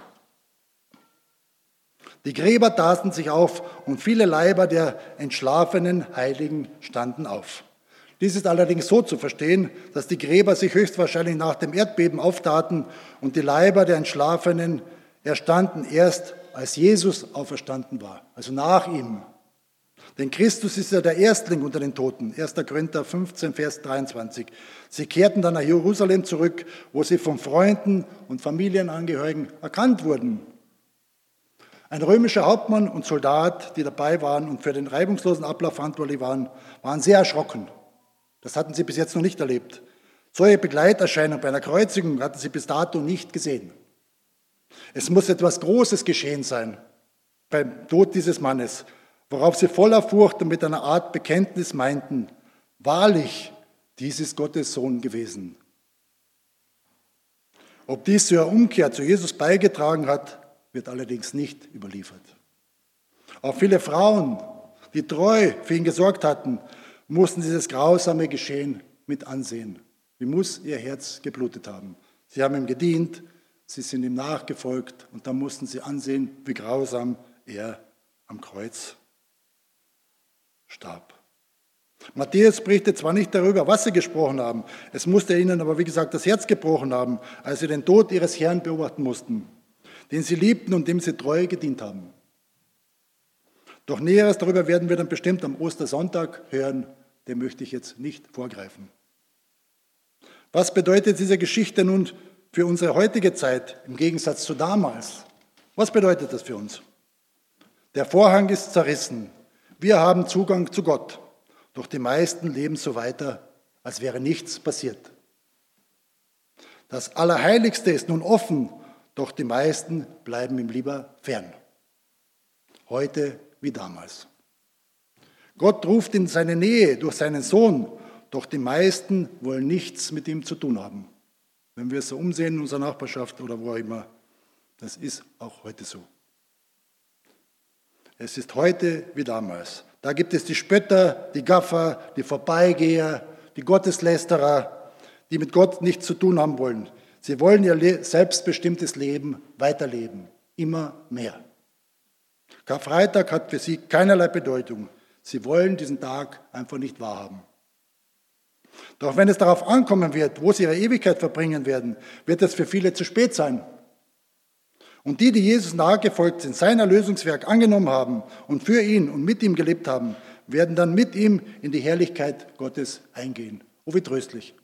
Die Gräber taten sich auf und viele Leiber der entschlafenen Heiligen standen auf. Dies ist allerdings so zu verstehen, dass die Gräber sich höchstwahrscheinlich nach dem Erdbeben auftaten und die Leiber der Entschlafenen erstanden erst, als Jesus auferstanden war, also nach ihm. Denn Christus ist ja der Erstling unter den Toten, erster Korinther fünfzehn, Vers dreiundzwanzig. Sie kehrten dann nach Jerusalem zurück, wo sie von Freunden und Familienangehörigen erkannt wurden. Ein römischer Hauptmann und Soldat, die dabei waren und für den reibungslosen Ablauf verantwortlich waren, waren sehr erschrocken. Das hatten sie bis jetzt noch nicht erlebt. Solche Begleiterscheinungen bei einer Kreuzigung hatten sie bis dato nicht gesehen. Es muss etwas Großes geschehen sein beim Tod dieses Mannes, worauf sie voller Furcht und mit einer Art Bekenntnis meinten, wahrlich, dies ist Gottes Sohn gewesen. Ob dies zu ihrer Umkehr zu Jesus beigetragen hat, wird allerdings nicht überliefert. Auch viele Frauen, die treu für ihn gesorgt hatten, mussten dieses grausame Geschehen mit ansehen. Wie muss ihr Herz geblutet haben? Sie haben ihm gedient, sie sind ihm nachgefolgt und dann mussten sie ansehen, wie grausam er am Kreuz starb. Matthäus berichtet zwar nicht darüber, was sie gesprochen haben, es musste ihnen aber, wie gesagt, das Herz gebrochen haben, als sie den Tod ihres Herrn beobachten mussten, den sie liebten und dem sie treu gedient haben. Doch Näheres darüber werden wir dann bestimmt am Ostersonntag hören, dem möchte ich jetzt nicht vorgreifen. Was bedeutet diese Geschichte nun für unsere heutige Zeit im Gegensatz zu damals? Was bedeutet das für uns? Der Vorhang ist zerrissen. Wir haben Zugang zu Gott. Doch die meisten leben so weiter, als wäre nichts passiert. Das Allerheiligste ist nun offen, doch die meisten bleiben ihm lieber fern. Heute wie damals. Gott ruft in seine Nähe durch seinen Sohn, doch die meisten wollen nichts mit ihm zu tun haben. Wenn wir es so umsehen in unserer Nachbarschaft oder wo auch immer, das ist auch heute so. Es ist heute wie damals. Da gibt es die Spötter, die Gaffer, die Vorbeigeher, die Gotteslästerer, die mit Gott nichts zu tun haben wollen. Sie wollen ihr selbstbestimmtes Leben weiterleben, immer mehr. Karfreitag hat für sie keinerlei Bedeutung. Sie wollen diesen Tag einfach nicht wahrhaben. Doch wenn es darauf ankommen wird, wo sie ihre Ewigkeit verbringen werden, wird es für viele zu spät sein. Und die, die Jesus nahegefolgt sind, sein Erlösungswerk angenommen haben und für ihn und mit ihm gelebt haben, werden dann mit ihm in die Herrlichkeit Gottes eingehen. Oh, wie tröstlich.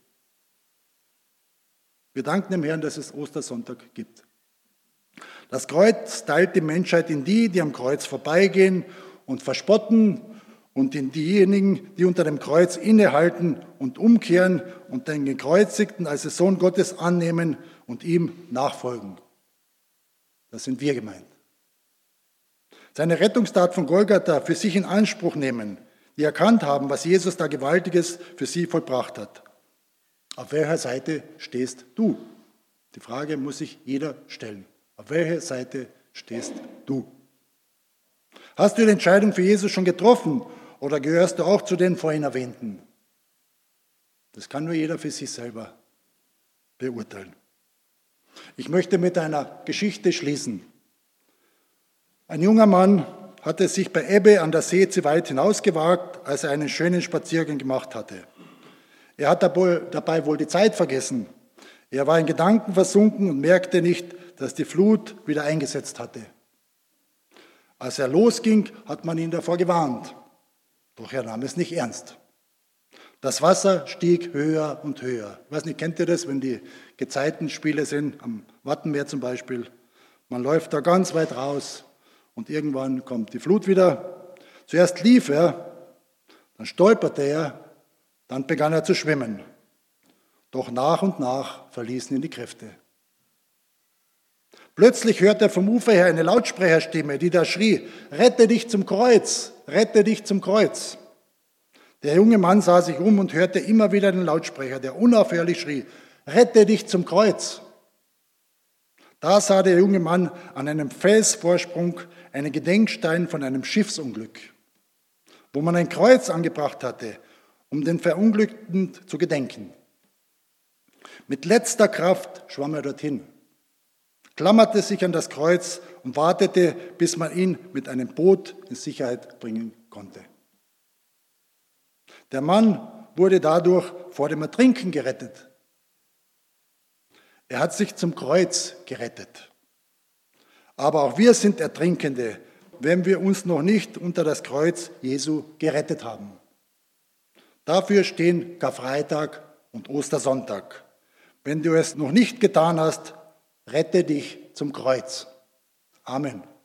Wir danken dem Herrn, dass es Ostersonntag gibt. Das Kreuz teilt die Menschheit in die, die am Kreuz vorbeigehen und verspotten, und in diejenigen, die unter dem Kreuz innehalten und umkehren und den Gekreuzigten als den Sohn Gottes annehmen und ihm nachfolgen. Das sind wir gemeint. Seine Rettungstat von Golgatha für sich in Anspruch nehmen, die erkannt haben, was Jesus da Gewaltiges für sie vollbracht hat. Auf welcher Seite stehst du? Die Frage muss sich jeder stellen. Auf welcher Seite stehst du? Hast du die Entscheidung für Jesus schon getroffen oder gehörst du auch zu den vorhin Erwähnten? Das kann nur jeder für sich selber beurteilen. Ich möchte mit einer Geschichte schließen. Ein junger Mann hatte sich bei Ebbe an der See zu weit hinausgewagt, als er einen schönen Spaziergang gemacht hatte. Er hat dabei wohl die Zeit vergessen. Er war in Gedanken versunken und merkte nicht, dass die Flut wieder eingesetzt hatte. Als er losging, hat man ihn davor gewarnt. Doch er nahm es nicht ernst. Das Wasser stieg höher und höher. Ich weiß nicht, kennt ihr das, wenn die Gezeitenspiele sind, am Wattenmeer zum Beispiel? Man läuft da ganz weit raus und irgendwann kommt die Flut wieder. Zuerst lief er, dann stolperte er, dann begann er zu schwimmen. Doch nach und nach verließen ihn die Kräfte. Plötzlich hörte er vom Ufer her eine Lautsprecherstimme, die da schrie: Rette dich zum Kreuz, rette dich zum Kreuz. Der junge Mann sah sich um und hörte immer wieder den Lautsprecher, der unaufhörlich schrie: Rette dich zum Kreuz. Da sah der junge Mann an einem Felsvorsprung einen Gedenkstein von einem Schiffsunglück, wo man ein Kreuz angebracht hatte, um den Verunglückten zu gedenken. Mit letzter Kraft schwamm er dorthin, klammerte sich an das Kreuz und wartete, bis man ihn mit einem Boot in Sicherheit bringen konnte. Der Mann wurde dadurch vor dem Ertrinken gerettet. Er hat sich zum Kreuz gerettet. Aber auch wir sind Ertrinkende, wenn wir uns noch nicht unter das Kreuz Jesu gerettet haben. Dafür stehen Karfreitag und Ostersonntag. Wenn du es noch nicht getan hast, rette dich zum Kreuz. Amen.